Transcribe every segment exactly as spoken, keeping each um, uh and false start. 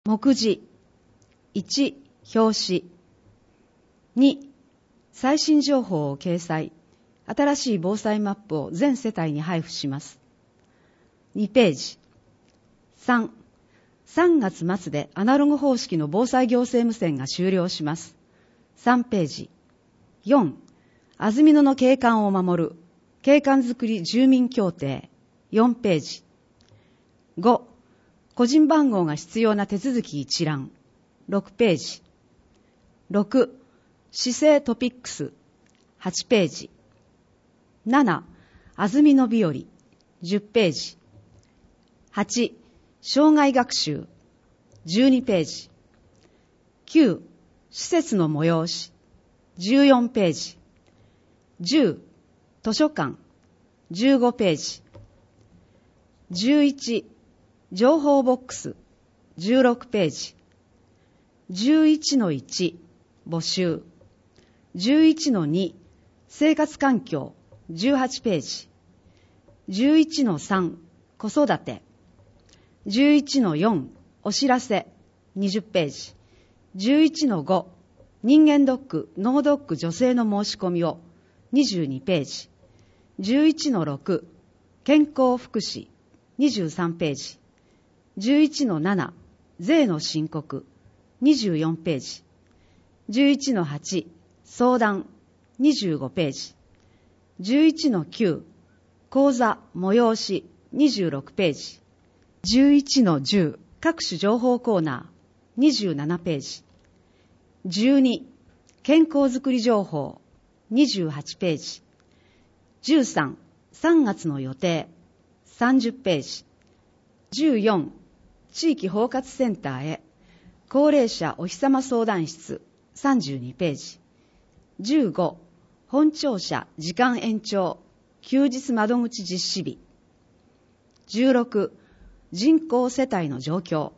目次いち、表紙に、最新情報を掲載、新しい防災マップを全世帯に配布します。にページ。さん、さんがつ末でアナログ方式の防災行政無線が終了します。さんページ。よん、安曇野の景観を守る景観づくり住民協定よんページ。ご、個人番号が必要な手続き一覧ろくページ。ろく、市政トピックスはちページ。なな、安曇野日和じゅっページ。はち、障害学習じゅうにページ。きゅう、施設の催しじゅうよんページ。じゅう、図書館じゅうごページ。じゅういち、情報ボックスじゅうろくページ。じゅういちのいち、募集。じゅういちのに、生活環境じゅうはちページ。じゅういちのさん、子育て。じゅういちのよん、お知らせにじゅっページ。じゅういちのご、人間ドック、脳ドック女性の申し込みをにじゅうにページ。じゅういちのろく、健康福祉にじゅうさんページ。じゅういちのなな、税の申告にじゅうよんページ。じゅういちのはち、相談にじゅうごページ。じゅういちのきゅう、講座催しにじゅうろくページ。じゅういちのじゅう、各種情報コーナーにじゅうななページ。じゅうに、健康づくり情報にじゅうはちページ。じゅうさん、さんがつの予定さんじゅっページ。じゅうよん、地域包括センターへ高齢者おひさま相談室さんじゅうにページ。じゅうご、本庁舎時間延長休日窓口実施日。じゅうろく、人口世帯の状況。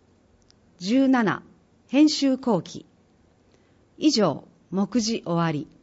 じゅうなな、編集後期。以上、目次終わり。